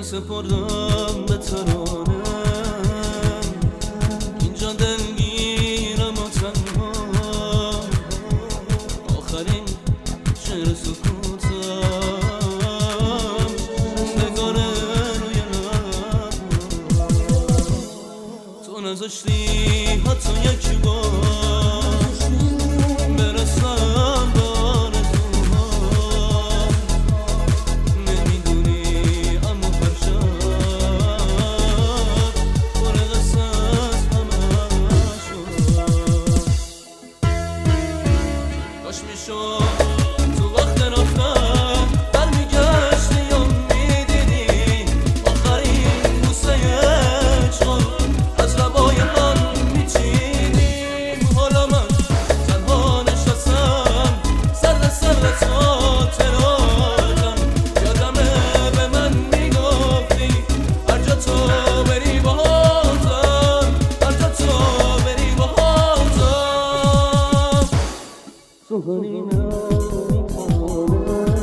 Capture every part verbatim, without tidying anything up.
سپردم به ترانه اینجا دلگیرم و تنها آخرین شعر سکوتم نگاره روی لب تو نذاشتی حتی یک بار برسم به آرزوها نمیدونی اما هر شب پر قصه از همه شد کاش میشد تو وقت رفتن برمیگشتی یا میدیدی آخرین بوسه عشق از لبای من میچیدی حالا من تنها نشستم سر سر خاطراتم یادمه به من میگفتی هر جا تو بری باهاتم هر جا تو بری باهاتم سوهانی نمیتونه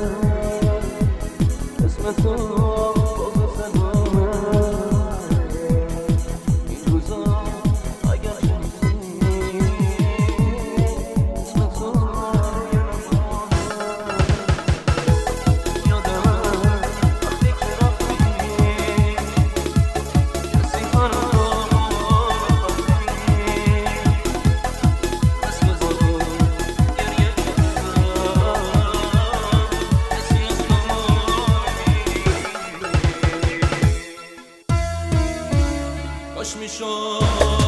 اسم تو باز صدامه این روزا اگر شنیدی اسم تو یادمه وقتی که رفتی کسی ها رو بخواستی اسم تو گریه کردم کسی از تو کاش میشد